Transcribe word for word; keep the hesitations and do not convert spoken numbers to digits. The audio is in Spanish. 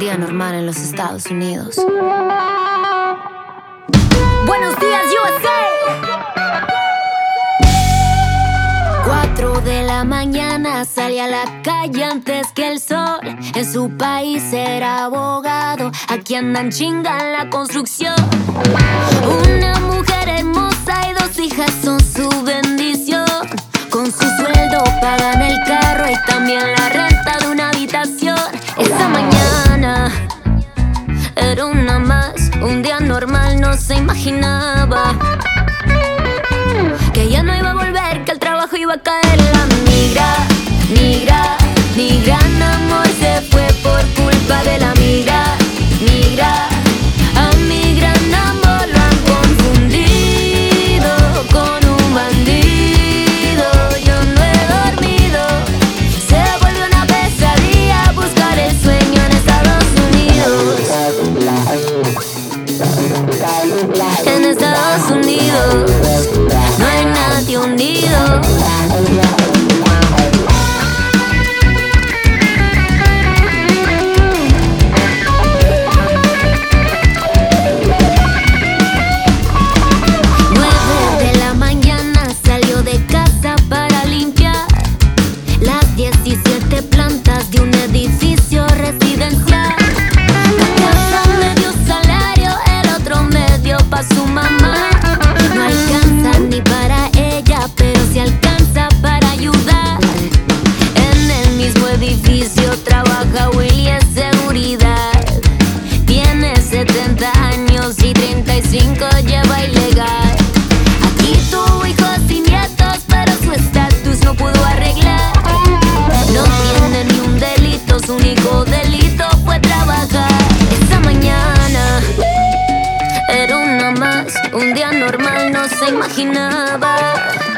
día normal en los Estados Unidos. Buenos días, U S A. Cuatro de la mañana salí a la calle antes que el sol. En su país era abogado, aquí andan chinga en la construcción. Una mujer hermosa y dos hijas son su bendición. Con su sueldo pagan el carro y también la renta de una habitación. Esa mañana era una más, un día normal, no se imaginaba que ya no iba a volver, que el trabajo iba a caer. La migra, migra, mi gran amor se fue por culpa de la migra, migra. A mi gran amor lo han confundido con un bandido. Yo no he dormido, se volvió una pesadilla buscar el sueño en Estados Unidos. En Estados Unidos no hay nadie unido. Nueve de la mañana salió de casa para limpiar las diecisiete plantas de un edificio residencial. La casa medio salario, el otro medio pa' su mamá. No alcanza ni para ella, pero sí alcanza para ayudar. En el mismo edificio trabaja Willy en seguridad. Tiene setenta años y treinta y cinco lleva ilegal. Aquí tuvo hijos y nietos, pero su estatus no pudo arreglar. No tiene ni un delito, su único delito fue trabajar. Esa mañana era una más, un día normal, no se imaginaba